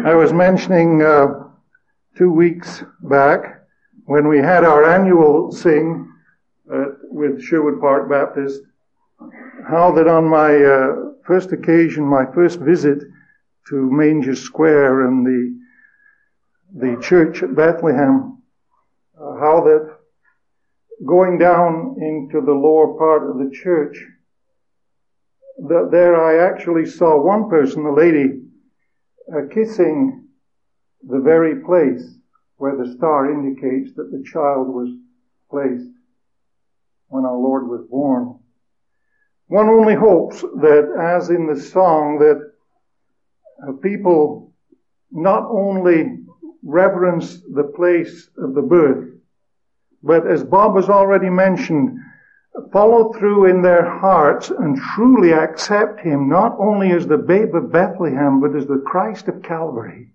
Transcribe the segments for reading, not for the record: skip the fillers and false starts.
I was mentioning 2 weeks back when we had our annual sing with Sherwood Park Baptist, how that on my first occasion, my first visit to Manger Square and the church at Bethlehem, how that going down into the lower part of the church, that there I actually saw one person, a lady, kissing the very place where the star indicates that the child was placed when our Lord was born. One only hopes that, as in the song, that people not only reverence the place of the birth, but as Bob has already mentioned, follow through in their hearts and truly accept Him not only as the babe of Bethlehem, but as the Christ of Calvary,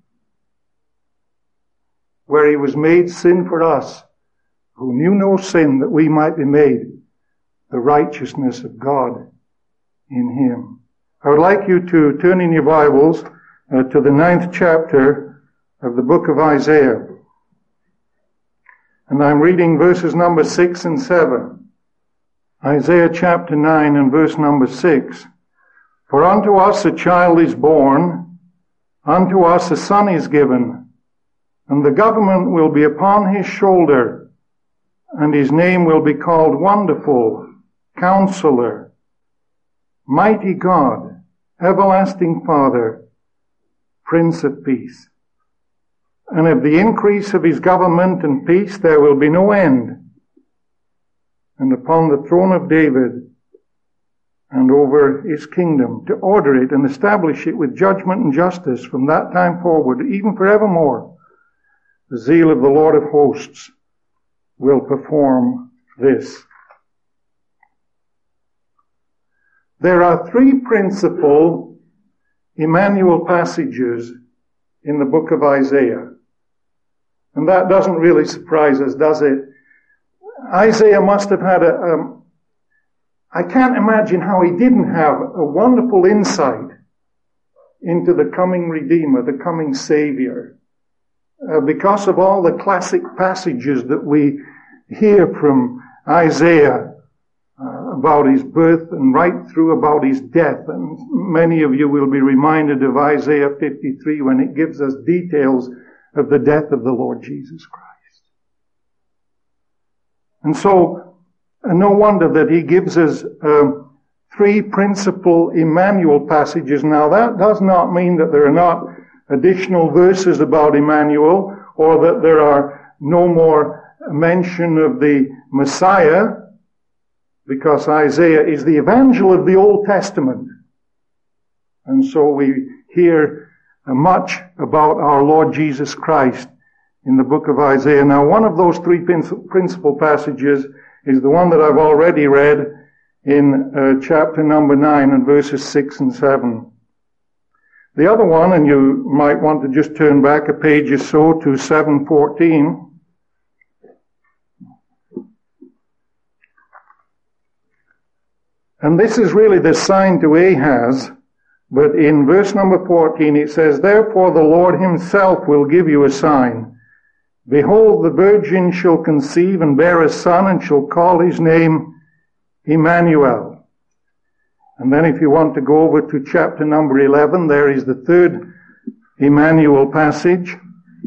where He was made sin for us, who knew no sin, that we might be made the righteousness of God in Him. I would like you to turn in your Bibles to the 9th chapter of the book of Isaiah. And I'm reading verses number 6 and 7. Isaiah chapter 9 and verse number 6. For unto us a child is born, unto us a son is given, and the government will be upon his shoulder, and his name will be called Wonderful, Counselor, Mighty God, Everlasting Father, Prince of Peace. And of the increase of his government and peace there will be no end. And upon the throne of David and over his kingdom, to order it and establish it with judgment and justice from that time forward, even forevermore. The zeal of the Lord of hosts will perform this. There are 3 principal Emmanuel passages in the book of Isaiah. And that doesn't really surprise us, does it? Isaiah must have had I can't imagine how he didn't have a wonderful insight into the coming Redeemer, the coming Savior. Because of all the classic passages that we hear from Isaiah about his birth and right through about his death. And many of you will be reminded of Isaiah 53 when it gives us details of the death of the Lord Jesus Christ. And so, no wonder that he gives us 3 principal Emmanuel passages. Now, that does not mean that there are not additional verses about Emmanuel, or that there are no more mention of the Messiah, because Isaiah is the evangel of the Old Testament. And so we hear much about our Lord Jesus Christ in the book of Isaiah. Now, one of those 3 principal passages is the one that I've already read in chapter number 9 and verses 6 and 7. The other one, and you might want to just turn back a page or so to 7:14. And this is really the sign to Ahaz, but in verse number 14 it says, Therefore the Lord himself will give you a sign. Behold, the virgin shall conceive and bear a son, and shall call his name Emmanuel. And then if you want to go over to chapter number 11, there is the 3rd Emmanuel passage.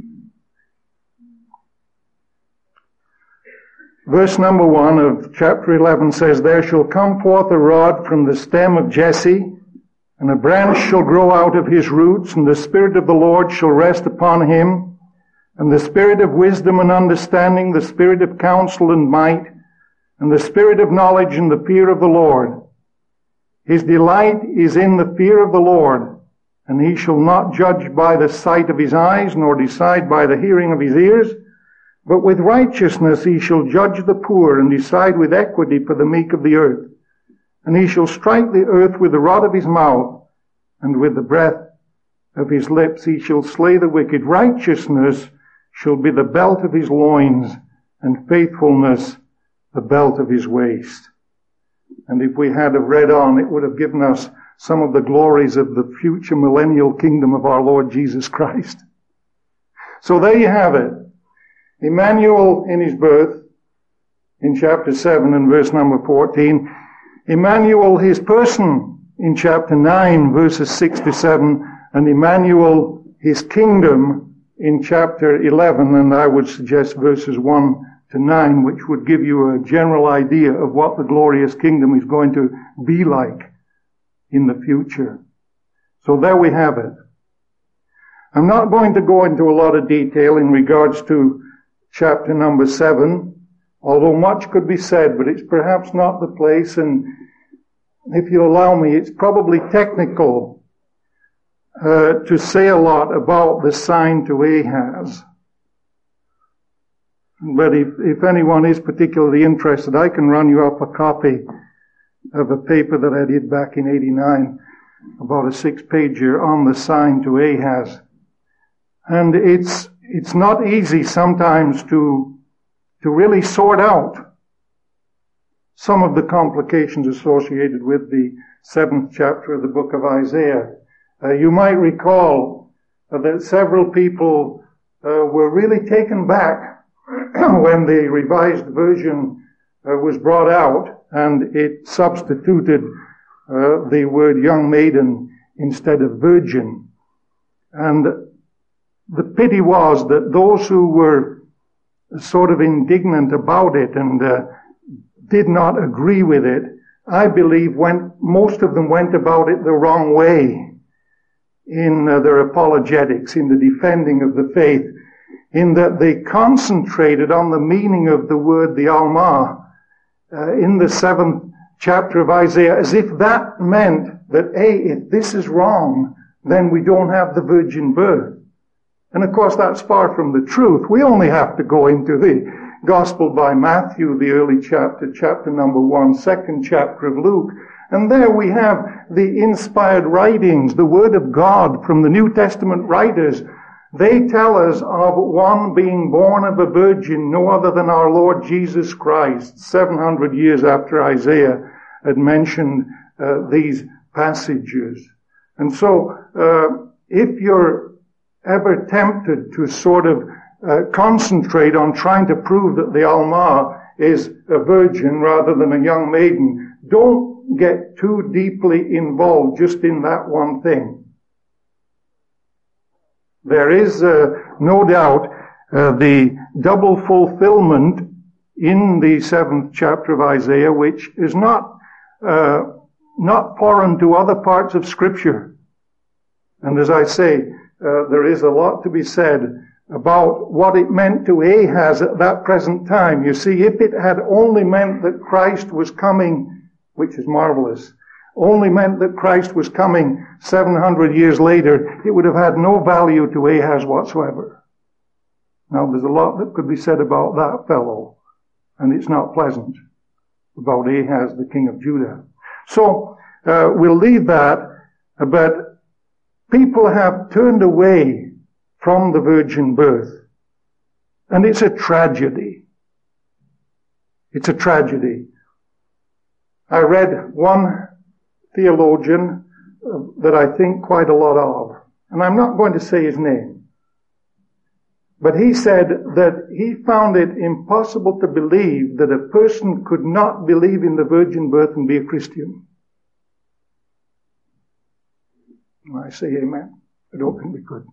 Verse number 1 of chapter 11 says, There shall come forth a rod from the stem of Jesse, and a branch shall grow out of his roots, and the Spirit of the Lord shall rest upon him, and the Spirit of wisdom and understanding, the Spirit of counsel and might, and the Spirit of knowledge and the fear of the Lord. His delight is in the fear of the Lord, and he shall not judge by the sight of his eyes, nor decide by the hearing of his ears, but with righteousness he shall judge the poor, and decide with equity for the meek of the earth. And he shall strike the earth with the rod of his mouth, and with the breath of his lips he shall slay the wicked. Righteousness shall be the belt of his loins, and faithfulness the belt of his waist. And if we had have read on, it would have given us some of the glories of the future millennial kingdom of our Lord Jesus Christ. So there you have it. Emmanuel in his birth, in chapter 7 and verse number 14. Emmanuel, his person, in chapter 9, verses 6 to 7. And Emmanuel, his kingdom, in chapter 11. And I would suggest verses 1 to 9, which would give you a general idea of what the glorious kingdom is going to be like in the future. So there we have it. I'm not going to go into a lot of detail in regards to chapter number 7, although much could be said, but it's perhaps not the place, and if you allow me, it's probably technical to say a lot about the sign to Ahaz. But if anyone is particularly interested, I can run you up a copy of a paper that I did back in 89, about a 6-pager on the sign to Ahaz. And it's not easy sometimes to really sort out some of the complications associated with the 7th chapter of the book of Isaiah. You might recall that several people were really taken back when the Revised Version was brought out and it substituted the word young maiden instead of virgin. And the pity was that those who were sort of indignant about it and did not agree with it, I believe most of them went about it the wrong way in their apologetics, in the defending of the faith, in that they concentrated on the meaning of the word the Alma in the 7th chapter of Isaiah, as if that meant that, if this is wrong, then we don't have the virgin birth. And of course that's far from the truth. We only have to go into the Gospel by Matthew, the early chapter number 1, 2nd chapter of Luke, and there we have the inspired writings, the Word of God from the New Testament writers. They tell us of one being born of a virgin, no other than our Lord Jesus Christ, 700 years after Isaiah had mentioned these passages. And so, if you're ever tempted to sort of concentrate on trying to prove that the Alma is a virgin rather than a young maiden, don't get too deeply involved just in that one thing. There is no doubt the double fulfillment in the 7th chapter of Isaiah, which is not foreign to other parts of Scripture. And as I say, there is a lot to be said about what it meant to Ahaz at that present time. You see, if it had only meant that Christ was coming, which is marvelous, only meant that Christ was coming 700 years later, it would have had no value to Ahaz whatsoever. Now, there's a lot that could be said about that fellow, and it's not pleasant, about Ahaz, the king of Judah. So, we'll leave that, but people have turned away from the virgin birth. And it's a tragedy. It's a tragedy. I read one theologian that I think quite a lot of, and I'm not going to say his name, but he said that he found it impossible to believe that a person could not believe in the virgin birth and be a Christian. And I say amen. I don't think we could.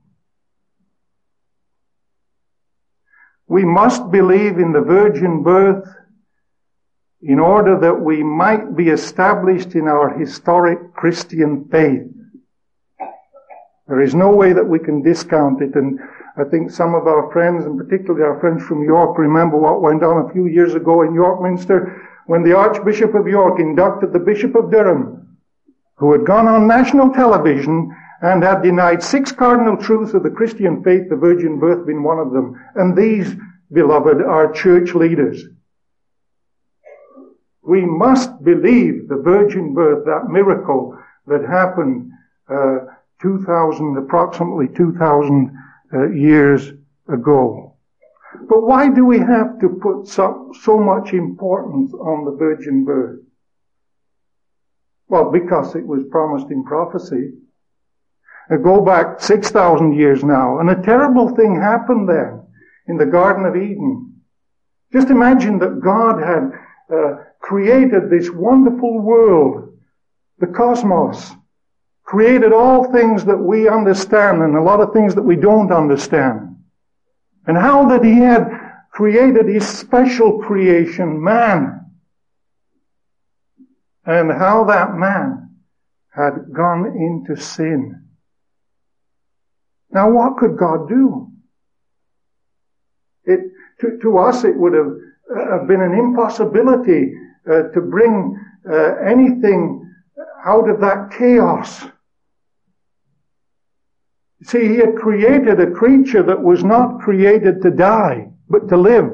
We must believe in the virgin birth in order that we might be established in our historic Christian faith. There is no way that we can discount it, and I think some of our friends, and particularly our friends from York, remember what went on a few years ago in York Minster when the Archbishop of York inducted the Bishop of Durham, who had gone on national television and had denied 6 cardinal truths of the Christian faith, the virgin birth being one of them. And these, beloved, are church leaders. We must believe the virgin birth, that miracle that happened approximately 2,000 years ago. But why do we have to put so much importance on the virgin birth? Well, because it was promised in prophecy. Go back 6,000 years now, and a terrible thing happened then in the Garden of Eden. Just imagine that God had created this wonderful world, the cosmos, created all things that we understand and a lot of things that we don't understand. And how that He had created His special creation, man. And how that man had gone into sin. Now what could God do? To us it would have been an impossibility to bring anything out of that chaos. See, He had created a creature that was not created to die, but to live.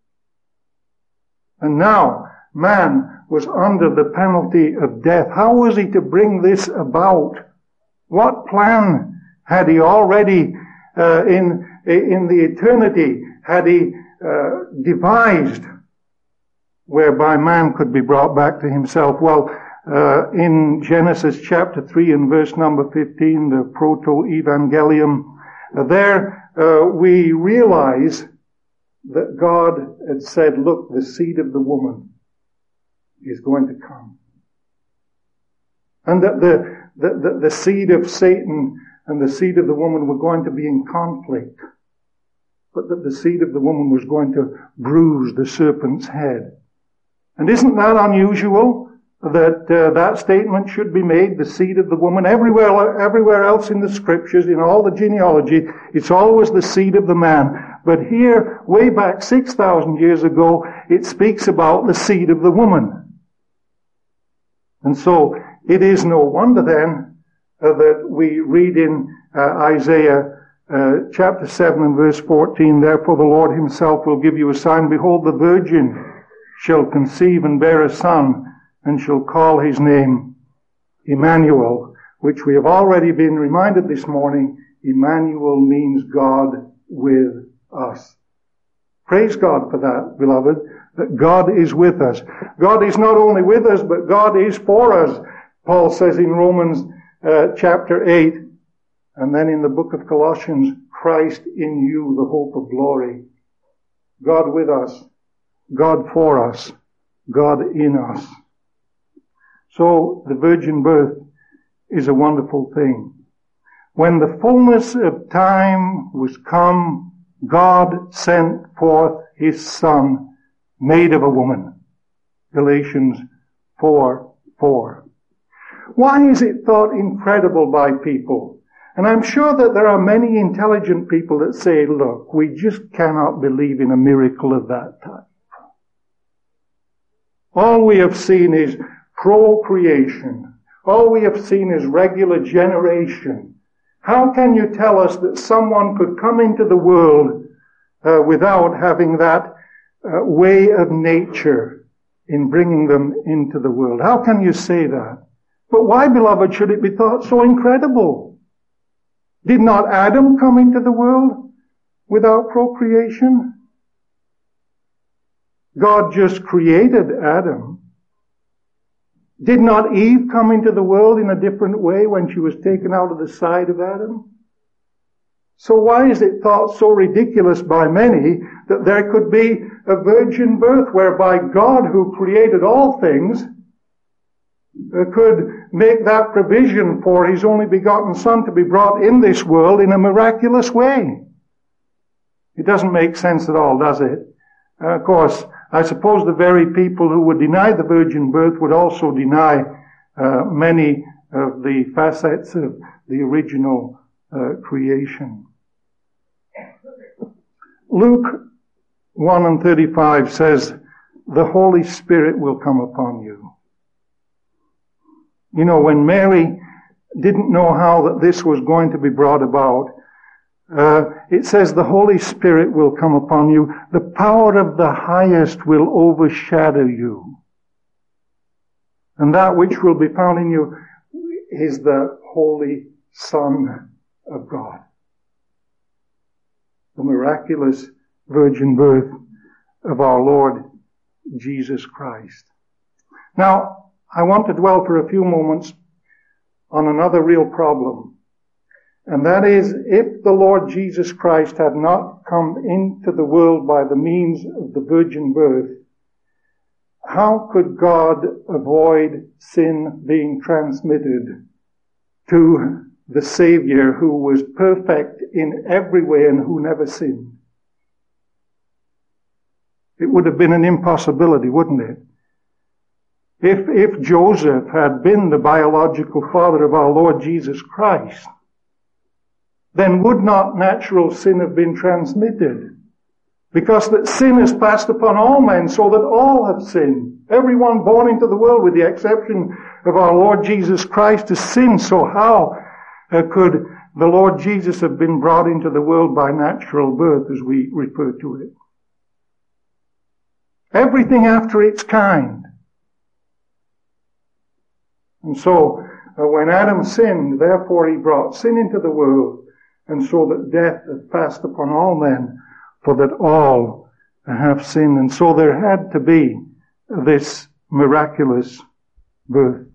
And now, man was under the penalty of death. How was He to bring this about? What plan had He already, in the eternity, had He devised whereby man could be brought back to himself? Well, in Genesis chapter 3 and verse number 15, the Proto-Evangelium, there we realize that God had said, look, the seed of the woman is going to come. And that the seed of Satan and the seed of the woman were going to be in conflict. But that the seed of the woman was going to bruise the serpent's head. And isn't that unusual? That that statement should be made, the seed of the woman. Everywhere else in the scriptures, in all the genealogy, it's always the seed of the man. But here, way back 6,000 years ago, it speaks about the seed of the woman. And so, it is no wonder then that we read in Isaiah chapter 7 and verse 14, therefore the Lord Himself will give you a sign. Behold, the virgin shall conceive and bear a son, and shall call His name Emmanuel, which we have already been reminded this morning. Emmanuel means God with us. Praise God for that, beloved, that God is with us. God is not only with us, but God is for us. Paul says in Romans chapter 8, and then in the book of Colossians, Christ in you, the hope of glory. God with us, God for us, God in us. So the virgin birth is a wonderful thing. When the fullness of time was come, God sent forth His Son, made of a woman. Galatians 4:4. Why is it thought incredible by people? And I'm sure that there are many intelligent people that say, look, we just cannot believe in a miracle of that type. All we have seen is procreation. All we have seen is regular generation. How can you tell us that someone could come into the world without having that way of nature in bringing them into the world? How can you say that? But why, beloved, should it be thought so incredible? Did not Adam come into the world without procreation? God just created Adam. Did not Eve come into the world in a different way when she was taken out of the side of Adam? So why is it thought so ridiculous by many that there could be a virgin birth whereby God, who created all things, could make that provision for His only begotten Son to be brought in this world in a miraculous way? It doesn't make sense at all, does it? Of course, I suppose the very people who would deny the virgin birth would also deny many of the facets of the original creation. Luke 1:35 says, the Holy Spirit will come upon you. You know, when Mary didn't know how that this was going to be brought about, it says the Holy Spirit will come upon you. The power of the highest will overshadow you. And that which will be found in you is the Holy Son of God. The miraculous virgin birth of our Lord Jesus Christ. Now, I want to dwell for a few moments on another real problem. And that is, if the Lord Jesus Christ had not come into the world by the means of the virgin birth, how could God avoid sin being transmitted to the Savior who was perfect in every way and who never sinned? It would have been an impossibility, wouldn't it? If Joseph had been the biological father of our Lord Jesus Christ, then would not natural sin have been transmitted? Because that sin is passed upon all men, so that all have sinned. Everyone born into the world, with the exception of our Lord Jesus Christ, has sinned. So how could the Lord Jesus have been brought into the world by natural birth, as we refer to it? Everything after its kind. And so, when Adam sinned, therefore he brought sin into the world, and so that death hath passed upon all men, for that all have sinned. And so there had to be this miraculous birth.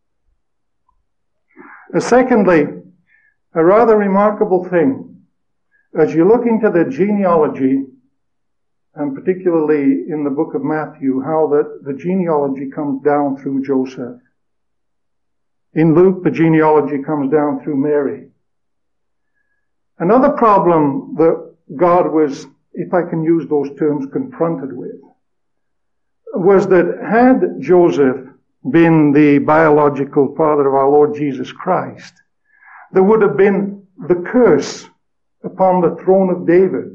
Secondly, a rather remarkable thing, as you look into the genealogy, and particularly in the book of Matthew, how that the genealogy comes down through Joseph. In Luke, the genealogy comes down through Mary. Another problem that God was, if I can use those terms, confronted with, was that had Joseph been the biological father of our Lord Jesus Christ, there would have been the curse upon the throne of David.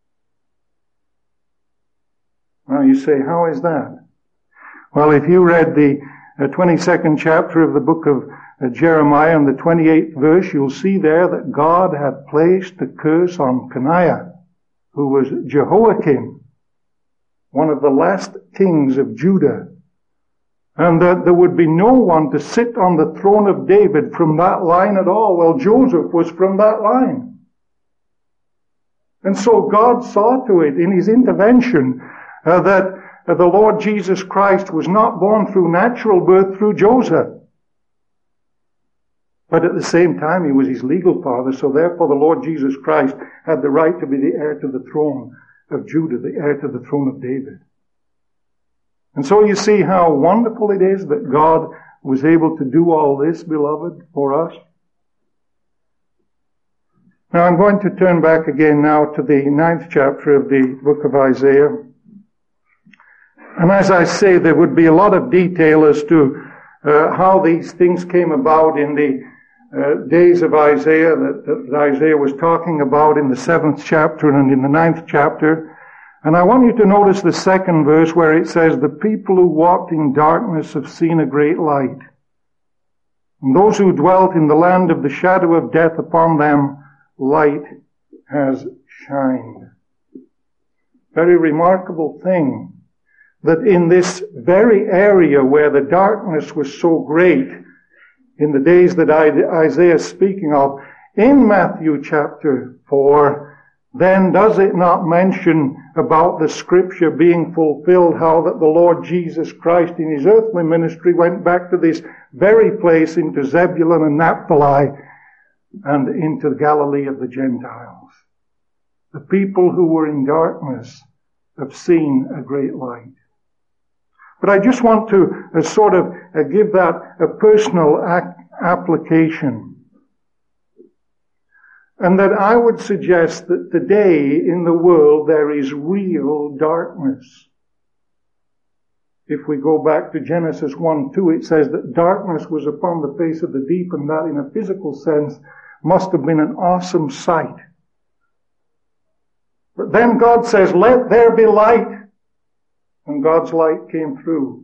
Now you say, how is that? Well, if you read the 22nd chapter of the book of Jeremiah and the 28th verse, you'll see there that God had placed the curse on Coniah, who was Jehoiakim, one of the last kings of Judah, and that there would be no one to sit on the throne of David from that line at all. Well, Joseph was from that line. And so God saw to it in his intervention that the Lord Jesus Christ was not born through natural birth through Joseph. But at the same time, he was his legal father, so therefore the Lord Jesus Christ had the right to be the heir to the throne of Judah, the heir to the throne of David. And so you see how wonderful it is that God was able to do all this, beloved, for us. Now I'm going to turn back again now to the 9th chapter of the book of Isaiah. And as I say, there would be a lot of detail as to how these things came about in the days of Isaiah that Isaiah was talking about in the 7th chapter and in the 9th chapter. And I want you to notice the 2nd verse where it says, the people who walked in darkness have seen a great light. And those who dwelt in the land of the shadow of death, upon them light has shined. Very remarkable thing, that in this very area where the darkness was so great, in the days that Isaiah is speaking of, in Matthew chapter 4, then does it not mention about the scripture being fulfilled, how that the Lord Jesus Christ in his earthly ministry went back to this very place, into Zebulun and Naphtali, and into Galilee of the Gentiles. The people who were in darkness have seen a great light. But I just want to give that a personal application. And that I would suggest that today in the world there is real darkness. If we go back to Genesis 1:2, it says that darkness was upon the face of the deep, and that in a physical sense must have been an awesome sight. But then God says, let there be light. And God's light came through.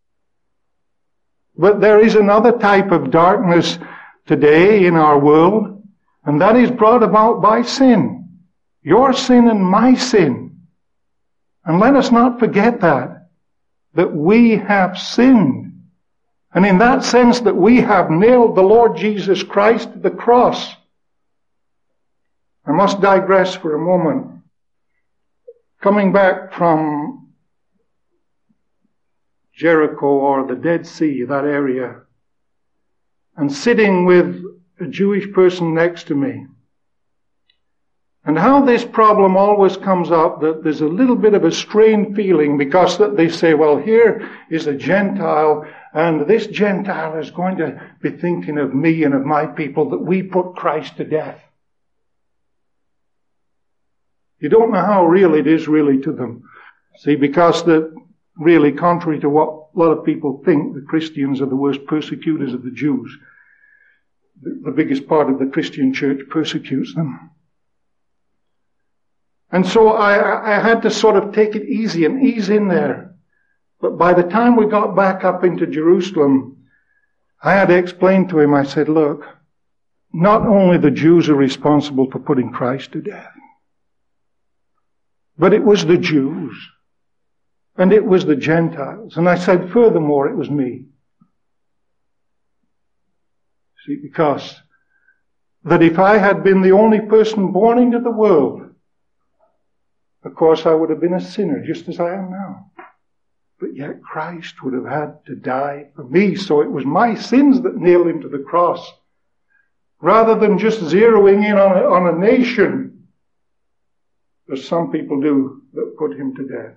But there is another type of darkness today in our world, and that is brought about by sin. Your sin and my sin. And let us not forget that we have sinned. And in that sense that we have nailed the Lord Jesus Christ to the cross. I must digress for a moment. Coming back from Jericho or the Dead Sea, that area, and sitting with a Jewish person next to me. And how this problem always comes up, that there's a little bit of a strained feeling because that they say, well, here is a Gentile, and this Gentile is going to be thinking of me and of my people, that we put Christ to death. You don't know how real it is really to them. See, because that really, contrary to what a lot of people think, the Christians are the worst persecutors of the Jews. The biggest part of the Christian church persecutes them. And so I had to sort of take it easy and ease in there. But by the time we got back up into Jerusalem, I had to explain to him, I said, look, not only the Jews are responsible for putting Christ to death, but it was the Jews. And it was the Gentiles. And I said, furthermore, it was me. See, because that if I had been the only person born into the world, of course I would have been a sinner, just as I am now. But yet Christ would have had to die for me. So it was my sins that nailed him to the cross. Rather than just zeroing in on a nation, as some people do, that put him to death.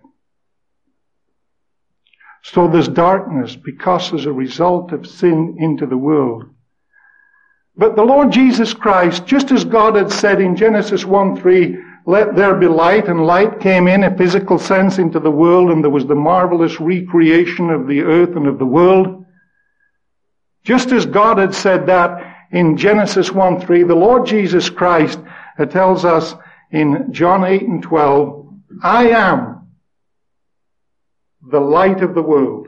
So there's darkness because as a result of sin into the world. But the Lord Jesus Christ, just as God had said in Genesis 1:3, let there be light, and light came in a physical sense into the world, and there was the marvelous recreation of the earth and of the world. Just as God had said that in Genesis 1:3, the Lord Jesus Christ tells us in John 8:12, I am the light of the world.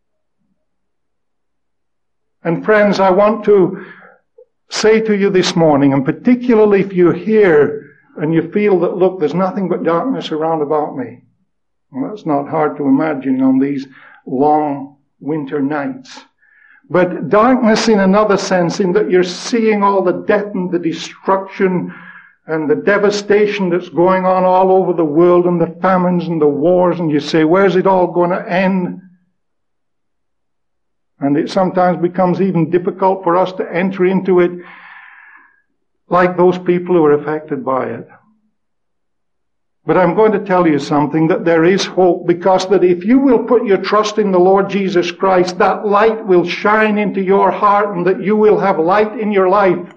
And friends, I want to say to you this morning, and particularly if you're here and you feel that, look, there's nothing but darkness around about me. Well, that's not hard to imagine on these long winter nights. But darkness in another sense, in that you're seeing all the death and the destruction and the devastation that's going on all over the world, and the famines and the wars, and you say, where's it all going to end? And it sometimes becomes even difficult for us to enter into it like those people who are affected by it. But I'm going to tell you something, that there is hope, because that if you will put your trust in the Lord Jesus Christ, that light will shine into your heart, and that you will have light in your life.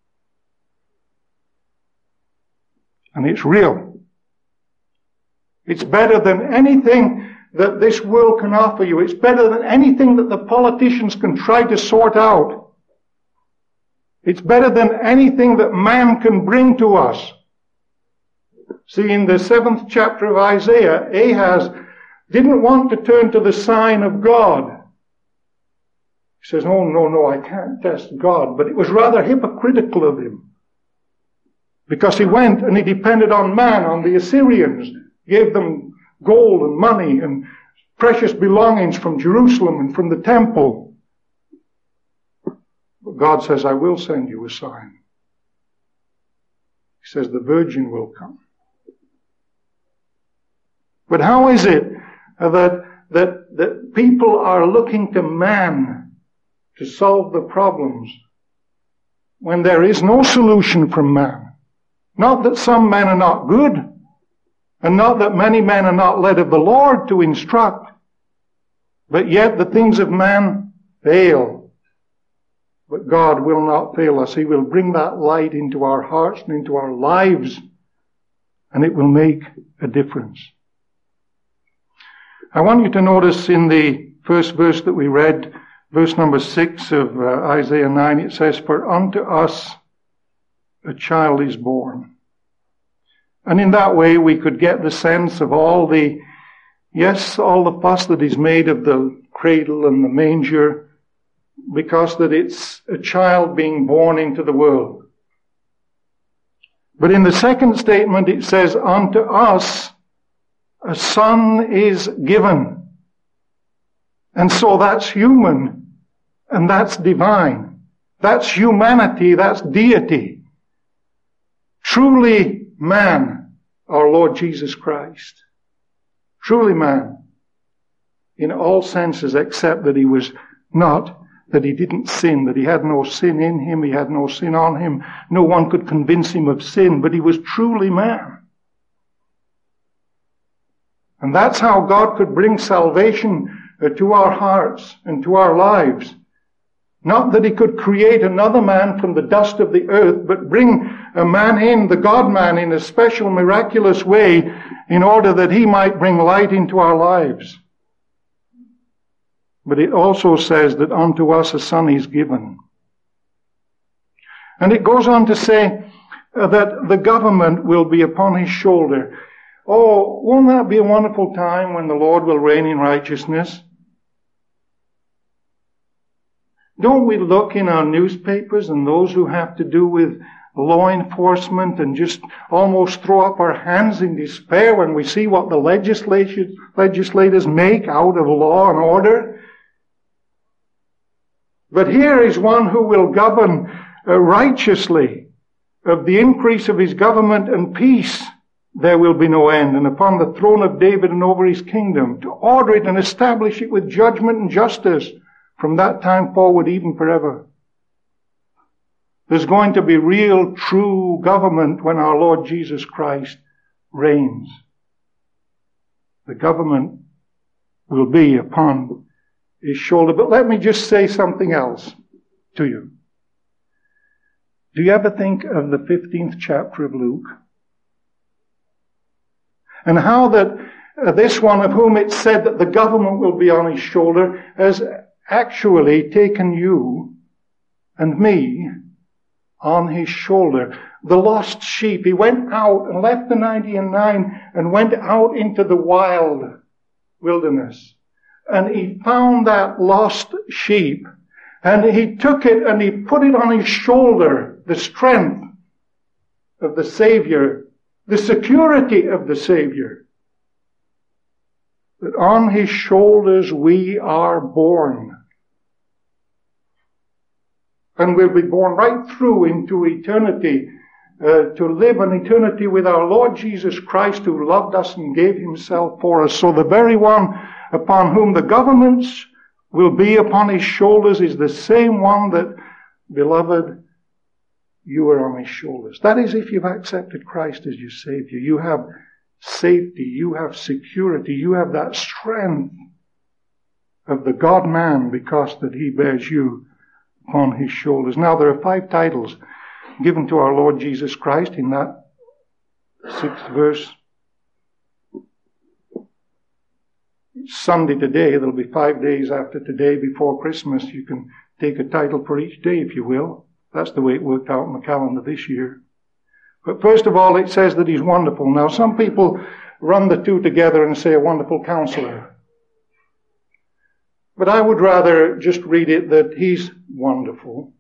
And it's real. It's better than anything that this world can offer you. It's better than anything that the politicians can try to sort out. It's better than anything that man can bring to us. See, in the 7th chapter of Isaiah, Ahaz didn't want to turn to the sign of God. He says, oh, no, I can't test God. But it was rather hypocritical of him. Because he went and he depended on man, on the Assyrians, gave them gold and money and precious belongings from Jerusalem and from the temple. But God says, I will send you a sign. He says, the virgin will come. But how is it that people are looking to man to solve the problems when there is no solution from man? Not that some men are not good, and not that many men are not led of the Lord to instruct, but yet the things of man fail. But God will not fail us. He will bring that light into our hearts and into our lives, and it will make a difference. I want you to notice in the first verse that we read, verse number 6 of Isaiah 9, it says, for unto us a child is born. And in that way we could get the sense of all the fuss that is made of the cradle and the manger, because that it's a child being born into the world. But in the second statement it says, unto us a son is given. And so that's human, and that's divine. That's humanity, that's deity. Truly man, our Lord Jesus Christ. Truly man. in all senses, except that he was not, that he didn't sin, that he had no sin in him, he had no sin on him. No one could convince him of sin, but he was truly man. And that's how God could bring salvation to our hearts and to our lives. Not that he could create another man from the dust of the earth, but bring a man in, the God-man, in a special, miraculous way in order that he might bring light into our lives. But it also says that unto us a son is given. And it goes on to say that the government will be upon his shoulder. Oh, won't that be a wonderful time when the Lord will reign in righteousness? Don't we look in our newspapers and those who have to do with law enforcement and just almost throw up our hands in despair when we see what the legislators make out of law and order? But here is one who will govern righteously. Of the increase of his government and peace there will be no end, and upon the throne of David and over his kingdom, to order it and establish it with judgment and justice from that time forward, even forever. There's going to be real, true government when our Lord Jesus Christ reigns. The government will be upon his shoulder. But let me just say something else to you. Do you ever think of the 15th chapter of Luke? And how that this one of whom it's said that the government will be on his shoulder has actually taken you and me on his shoulder. The lost sheep. He went out and left the 99 and went out into the wild wilderness. And he found that lost sheep. And he took it and he put it on his shoulder. The strength of the Savior. The security of the Savior. That on his shoulders we are born. And we'll be born right through into eternity, to live an eternity with our Lord Jesus Christ, who loved us and gave himself for us. So the very one upon whom the governments will be upon his shoulders is the same one that, beloved, you are on his shoulders. That is, if you've accepted Christ as your Savior. You have safety, you have security, you have that strength of the God-man because that he bears you upon his shoulders. Now, there are 5 titles given to our Lord Jesus Christ in that 6th verse. Sunday today, there'll be 5 days after today before Christmas. You can take a title for each day if you will. That's the way it worked out in the calendar this year. But first of all, it says that he's wonderful. Now, some people run the two together and say a wonderful counselor. But I would rather just read it that he's wonderful.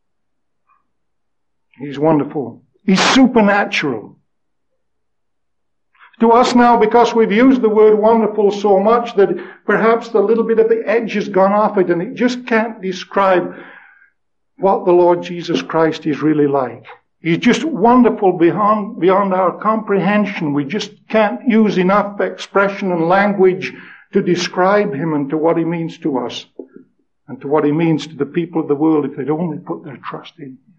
He's wonderful. He's supernatural. To us now, because we've used the word wonderful so much that perhaps the little bit of the edge has gone off it and it just can't describe what the Lord Jesus Christ is really like. He's just wonderful beyond our comprehension. We just can't use enough expression and language to describe him and to what he means to us and to what he means to the people of the world if they'd only put their trust in him.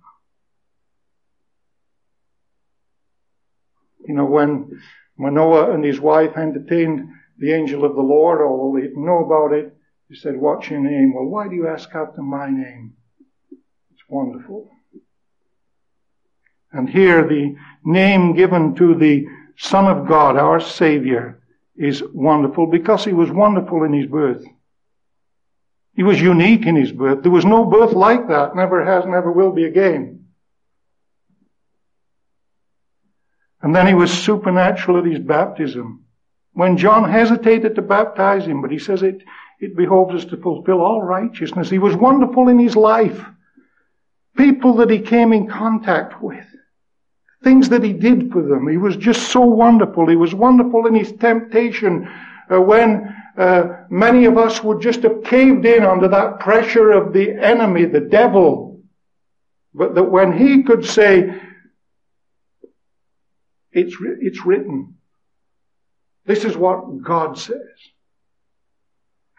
You know, when Manoah and his wife entertained the angel of the Lord, although they didn't know about it, he said, "What's your name?" "Well, why do you ask after my name?" It's wonderful. And here the name given to the Son of God, our Savior, is wonderful because he was wonderful in his birth. He was unique in his birth. There was no birth like that. Never has, never will be again. And then he was supernatural at his baptism. When John hesitated to baptize him, but he says it behoves us to fulfill all righteousness. He was wonderful in his life. People that he came in contact with. Things that he did for them. He was just so wonderful. He was wonderful in his temptation when many of us would just have caved in under that pressure of the enemy, the devil. But that when he could say, it's written. This is what God says.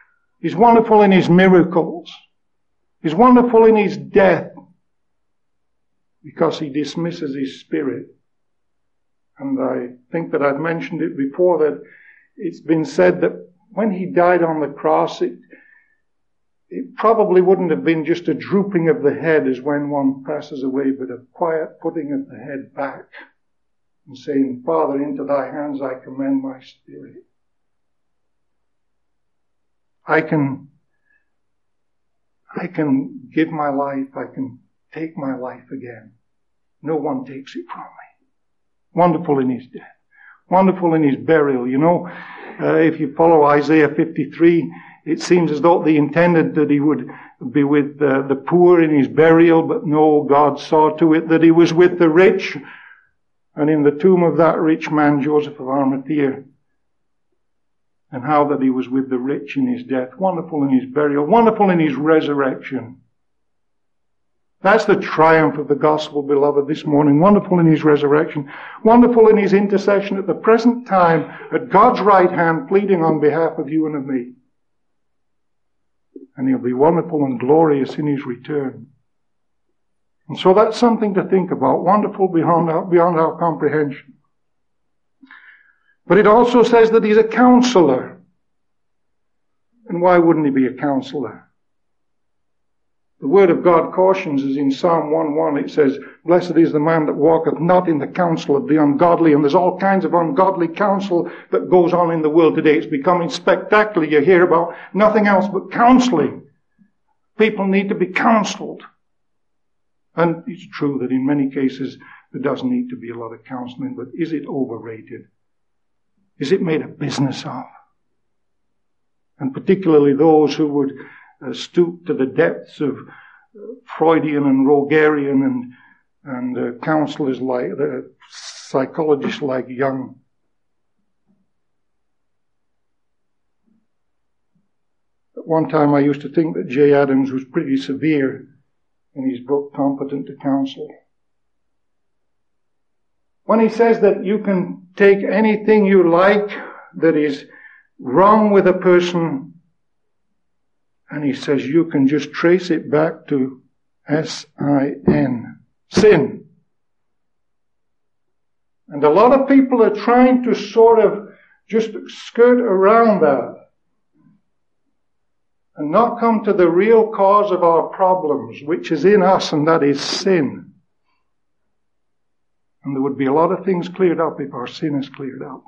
He's wonderful in his miracles. He's wonderful in his death because he dismisses his spirit. And I think that I've mentioned it before, that it's been said that when he died on the cross, it probably wouldn't have been just a drooping of the head as when one passes away, but a quiet putting of the head back and saying, Father, into thy hands I commend my spirit. I can give my life, I can take my life again. No one takes it from me. Wonderful in his death. Wonderful in his burial. You know, if you follow Isaiah 53, it seems as though they intended that he would be with the poor in his burial, but no, God saw to it that he was with the rich. And in the tomb of that rich man, Joseph of Arimathea, and how that he was with the rich in his death. Wonderful in his burial. Wonderful in his resurrection. That's the triumph of the gospel, beloved, this morning. Wonderful in his resurrection. Wonderful in his intercession at the present time at God's right hand, pleading on behalf of you and of me. And he'll be wonderful and glorious in his return. And so that's something to think about. Wonderful beyond our comprehension. But it also says that he's a counselor. And why wouldn't he be a counselor? The word of God cautions us in Psalm 1:1. It says, Blessed is the man that walketh not in the counsel of the ungodly. And there's all kinds of ungodly counsel that goes on in the world today. It's becoming spectacular. You hear about nothing else but counseling. People need to be counseled. And it's true that in many cases there does need to be a lot of counseling, but is it overrated? Is it made a business of? And particularly those who would stoop to the depths of Freudian and Rogerian and counselors like, psychologists like Jung. At one time I used to think that J. Adams was pretty severe in his book, Competent to Counsel. When he says that you can take anything you like that is wrong with a person, and he says you can just trace it back to S-I-N, sin. And a lot of people are trying to sort of just skirt around that and not come to the real cause of our problems, which is in us, and that is sin. And there would be a lot of things cleared up if our sin is cleared up.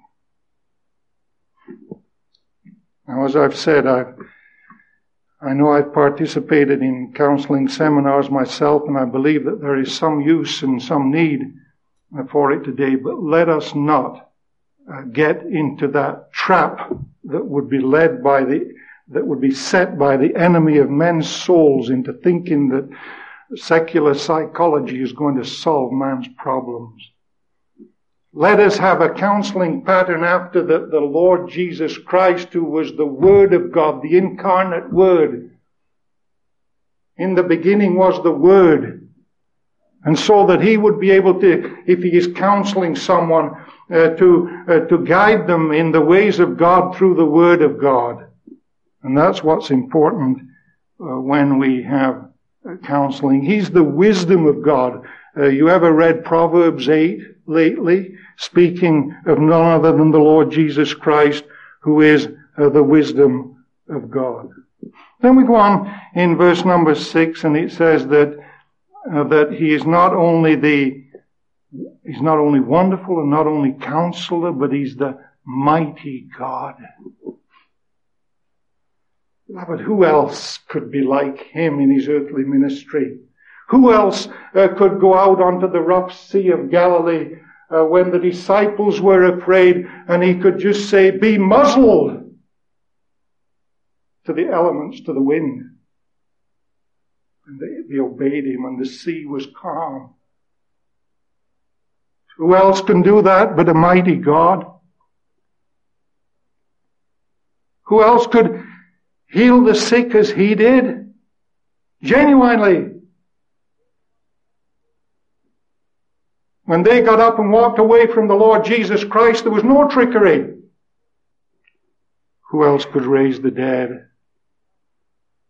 Now, as I've said, I know I've participated in counseling seminars myself, and I believe that there is some use and some need for it today, but let us not get into that trap that would be that would be set by the enemy of men's souls into thinking that secular psychology is going to solve man's problems. Let us have a counseling pattern after the Lord Jesus Christ, who was the Word of God, the incarnate Word. In the beginning was the Word. And so that he would be able to, if he is counseling someone, to guide them in the ways of God through the Word of God. And that's what's important when we have counseling. He's the wisdom of God. You ever read Proverbs 8 lately? Speaking of none other than the Lord Jesus Christ, who is the wisdom of God. Then we go on in verse number 6, and it says that he is not only wonderful and not only counselor, but he's the mighty God. But who else could be like him in his earthly ministry? Who else could go out onto the rough sea of Galilee when the disciples were afraid, and he could just say, "Be muzzled," to the elements, to the wind. And they obeyed him, and the sea was calm. Who else can do that but a mighty God? Who else could heal the sick as he did? Genuinely. When they got up and walked away from the Lord Jesus Christ, there was no trickery. Who else could raise the dead?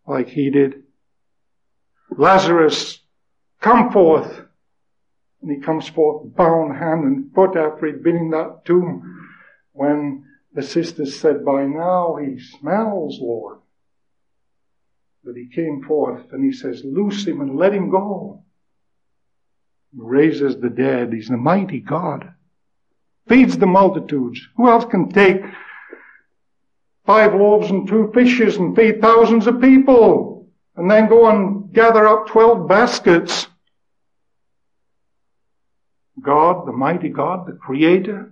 like he did. Lazarus, come forth. And he comes forth bound hand and foot after he'd been in that tomb, when the sisters said, by now he smells, Lord. But he came forth and he says, loose him and let him go. He raises the dead. He's the mighty God. Feeds the multitudes. Who else can take 5 loaves and 2 fishes and feed thousands of people and then go and gather up 12 baskets? God, the mighty God, the Creator.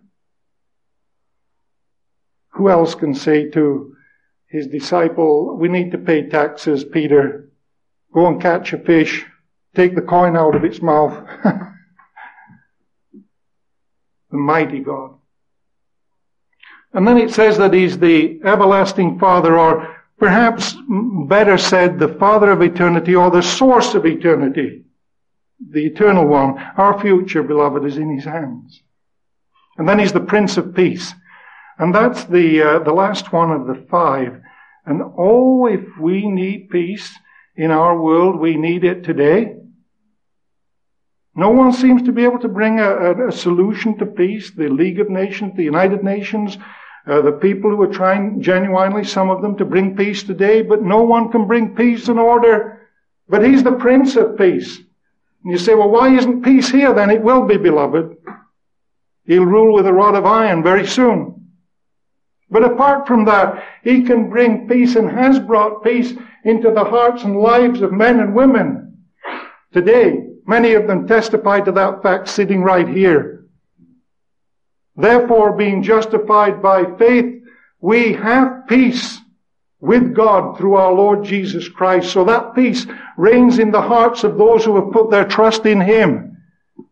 Who else can say to his disciple, we need to pay taxes, Peter. Go and catch a fish. Take the coin out of its mouth. The mighty God. And then it says that he's the everlasting Father, or perhaps better said, the Father of eternity, or the source of eternity. The eternal one. Our future, beloved, is in his hands. And then he's the Prince of Peace. And that's the last one of the 5. And oh, if we need peace in our world, we need it today. No one seems to be able to bring a solution to peace. The League of Nations, the United Nations, the people who are trying genuinely, some of them, to bring peace today, but no one can bring peace and order. But he's the Prince of Peace. And you say, well, why isn't peace here then? It will be, beloved. He'll rule with a rod of iron very soon. But apart from that, he can bring peace and has brought peace into the hearts and lives of men and women today. Many of them testify to that fact sitting right here. Therefore, being justified by faith, we have peace with God through our Lord Jesus Christ. So that peace reigns in the hearts of those who have put their trust in him.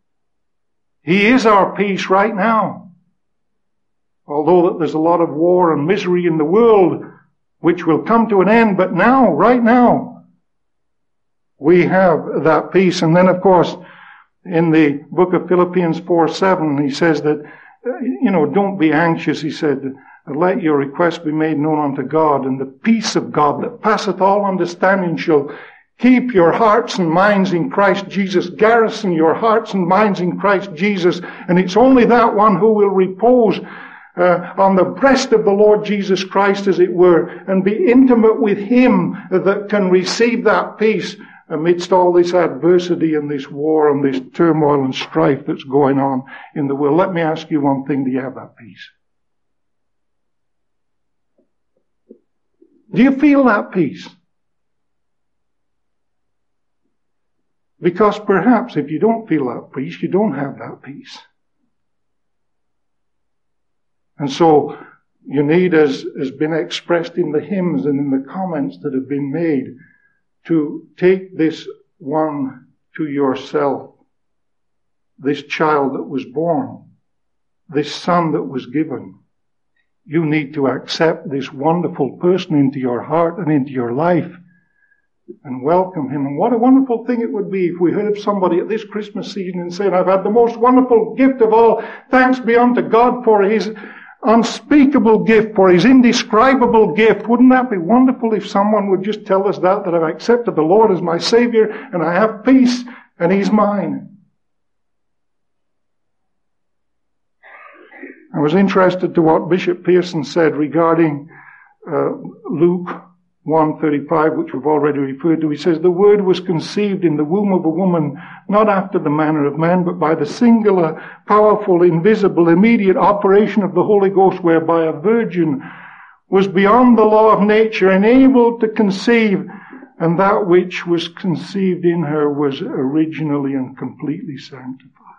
He is our peace right now. Although there's a lot of war and misery in the world, which will come to an end, but now, right now, we have that peace. And then, of course, in the book of Philippians 4:7, he says that, don't be anxious, he said, let your requests be made known unto God, and the peace of God that passeth all understanding shall keep your hearts and minds in Christ Jesus. Garrison your hearts and minds in Christ Jesus. And it's only that one who will repose on the breast of the Lord Jesus Christ, as it were, and be intimate with him, that can receive that peace amidst all this adversity and this war and this turmoil and strife that's going on in the world. Let me ask you one thing. Do you have that peace? Do you feel that peace? Because perhaps if you don't feel that peace, you don't have that peace. And so you need, as has been expressed in the hymns and in the comments that have been made, to take this one to yourself, this child that was born, this son that was given. You need to accept this wonderful person into your heart and into your life and welcome him. And what a wonderful thing it would be if we heard of somebody at this Christmas season and saying, I've had the most wonderful gift of all. Thanks be unto God for his unspeakable gift, for his indescribable gift. Wouldn't that be wonderful if someone would just tell us that I've accepted the Lord as my Savior and I have peace and he's mine. I was interested to what Bishop Pearson said regarding Luke 1:35, which we've already referred to. He says, the Word was conceived in the womb of a woman, not after the manner of man, but by the singular, powerful, invisible, immediate operation of the Holy Ghost, whereby a virgin was beyond the law of nature, enabled to conceive, and that which was conceived in her was originally and completely sanctified.